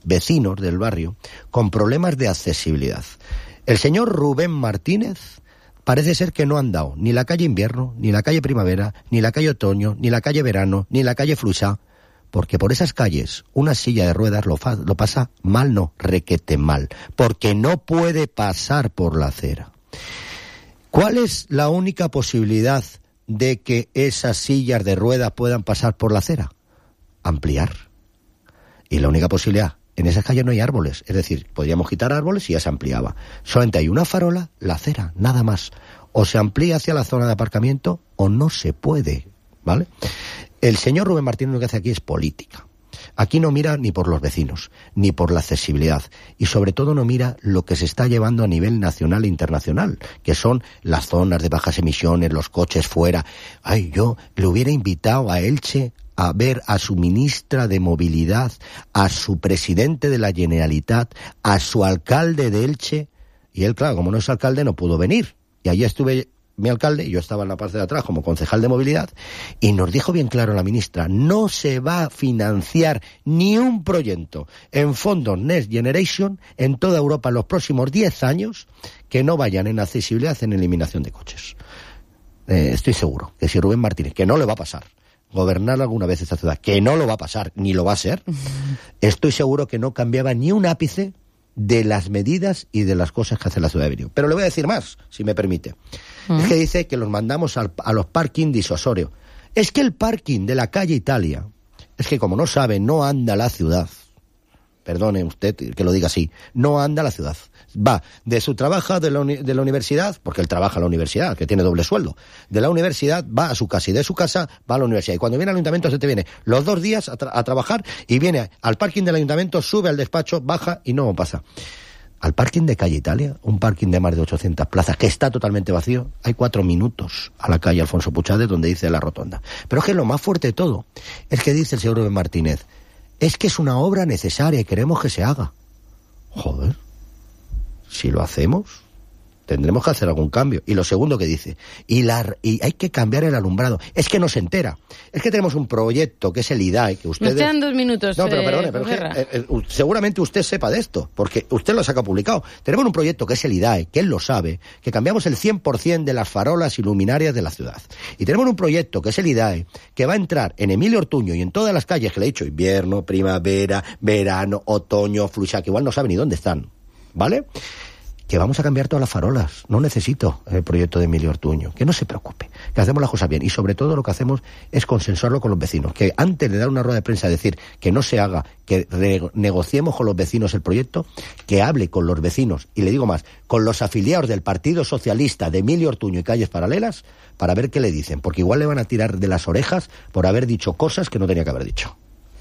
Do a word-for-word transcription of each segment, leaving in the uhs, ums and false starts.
vecinos del barrio con problemas de accesibilidad. El señor Rubén Martínez parece ser que no han dado ni la calle invierno, ni la calle primavera, ni la calle otoño, ni la calle verano, ni la calle Fluixà, porque por esas calles una silla de ruedas lo, fa- lo pasa mal, no, requete mal, porque no puede pasar por la acera. ¿Cuál es la única posibilidad de que esas sillas de ruedas puedan pasar por la acera? Ampliar. Y la única posibilidad, en esas calles no hay árboles, es decir, podríamos quitar árboles y ya se ampliaba. Solamente hay una farola, la acera, nada más. O se amplía hacia la zona de aparcamiento o no se puede, ¿vale? El señor Rubén Martínez lo que hace aquí es política. Aquí no mira ni por los vecinos, ni por la accesibilidad, y sobre todo no mira lo que se está llevando a nivel nacional e internacional, que son las zonas de bajas emisiones, los coches fuera. Ay, yo le hubiera invitado a Elche a ver a su ministra de Movilidad, a su presidente de la Generalitat, a su alcalde de Elche, y él, claro, como no es alcalde, no pudo venir. Y allí estuve mi alcalde, y yo estaba en la parte de atrás como concejal de movilidad, y nos dijo bien claro la ministra, no se va a financiar ni un proyecto en fondos Next Generation en toda Europa en los próximos diez años que no vayan en accesibilidad, en eliminación de coches. Eh, estoy seguro que si Rubén Martínez, que no le va a pasar, gobernar alguna vez esta ciudad, que no lo va a pasar, ni lo va a ser, estoy seguro que no cambiaba ni un ápice de las medidas y de las cosas que hace la ciudad de Vigo. Pero le voy a decir más, si me permite. ¿Mm? Es que dice que los mandamos al, a los parking disuasorios. Es que el parking de la calle Italia, es que como no sabe, no anda la ciudad. Perdone usted que lo diga así, no anda la ciudad. Va de su trabajo de la, uni- de la universidad, porque él trabaja en la universidad, que tiene doble sueldo, de la universidad va a su casa y de su casa va a la universidad. Y cuando viene al ayuntamiento se te viene los dos días a, tra- a trabajar y viene al parking del ayuntamiento, sube al despacho, baja y no pasa. Al parking de calle Italia, un parking de más de ochocientas plazas, que está totalmente vacío, hay cuatro minutos a la calle Alfonso Puchades, donde dice la rotonda. Pero es que lo más fuerte de todo es que dice el señor Rubén Martínez, es que es una obra necesaria y queremos que se haga. Joder, si lo hacemos, tendremos que hacer algún cambio. Y lo segundo que dice, y, la, y hay que cambiar el alumbrado. Es que no se entera. Es que tenemos un proyecto que es el I D A E, que ustedes... Nos quedan dos minutos. No, pero eh, perdone, pero es que, eh, eh, seguramente usted sepa de esto, porque usted lo saca publicado. Tenemos un proyecto que es el I D A E, que él lo sabe, que cambiamos el cien por ciento de las farolas y luminarias de la ciudad. Y tenemos un proyecto que es el I D A E, que va a entrar en Emilio Ortuño y en todas las calles que le he dicho, invierno, primavera, verano, otoño, Fluixà, que igual no sabe ni dónde están, ¿vale? Que vamos a cambiar todas las farolas. No necesito el proyecto de Emilio Ortuño. Que no se preocupe, que hacemos las cosas bien. Y sobre todo lo que hacemos es consensuarlo con los vecinos. Que antes de dar una rueda de prensa, decir que no se haga, que negociemos con los vecinos el proyecto, que hable con los vecinos, y le digo más, con los afiliados del Partido Socialista de Emilio Ortuño y Calles Paralelas, para ver qué le dicen. Porque igual le van a tirar de las orejas por haber dicho cosas que no tenía que haber dicho.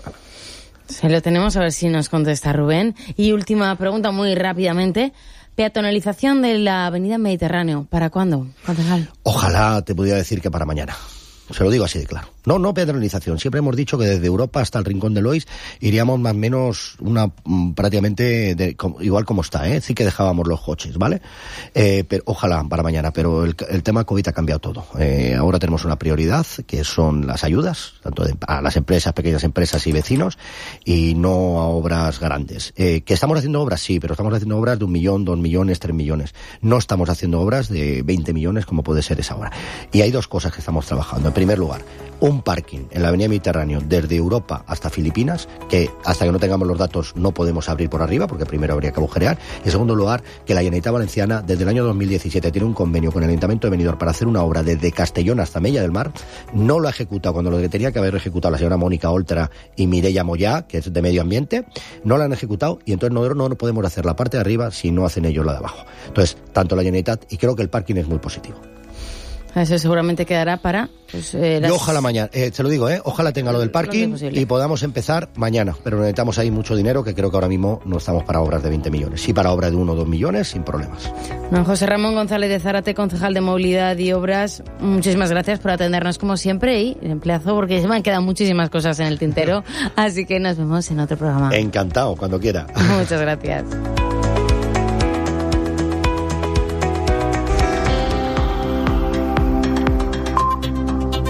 Se lo tenemos, a ver si nos contesta Rubén. Y última pregunta, muy rápidamente. Peatonalización de la avenida Mediterráneo, ¿para cuándo, concejal? Ojalá te pudiera decir que para mañana. Se lo digo así de claro. No, no peatonalización. Siempre hemos dicho que desde Europa hasta el Rincón de Lois iríamos más o menos una prácticamente de, como, igual como está, ¿eh? Sí que dejábamos los coches, ¿vale? Eh, pero ojalá para mañana. Pero el, el tema COVID ha cambiado todo. Eh, ahora tenemos una prioridad que son las ayudas, tanto de, a las empresas, pequeñas empresas y vecinos, y no a obras grandes. Eh, que estamos haciendo obras, sí, pero estamos haciendo obras de un millón, dos millones, tres millones. No estamos haciendo obras de veinte millones como puede ser esa obra. Y hay dos cosas que estamos trabajando. En primer lugar, un parking en la avenida Mediterráneo desde Europa hasta Filipinas, que hasta que no tengamos los datos no podemos abrir por arriba, porque primero habría que agujerear. Y en segundo lugar, que la Generalitat Valenciana desde el año dos mil diecisiete tiene un convenio con el Ayuntamiento de Benidorm para hacer una obra desde Castellón hasta Mella del Mar. No lo ha ejecutado cuando lo que tenía que haber ejecutado la señora Mónica Oltra y Mireia Moyá, que es de Medio Ambiente. No la han ejecutado y entonces nosotros no podemos hacer la parte de arriba si no hacen ellos la de abajo. Entonces, tanto la Generalitat, y creo que el parking es muy positivo. Eso seguramente quedará para... Pues, eh, las... Yo ojalá mañana, eh, te lo digo, eh, ojalá tenga lo del parking y podamos empezar mañana, pero necesitamos ahí mucho dinero, que creo que ahora mismo no estamos para obras de veinte millones, sí para obras de uno o dos millones, sin problemas. Don José Ramón González de Zárate, concejal de Movilidad y Obras, muchísimas gracias por atendernos como siempre y el emplazo, porque se me han quedado muchísimas cosas en el tintero, así que nos vemos en otro programa. Encantado, cuando quiera. Muchas gracias.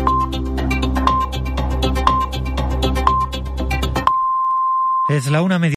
Es la una media.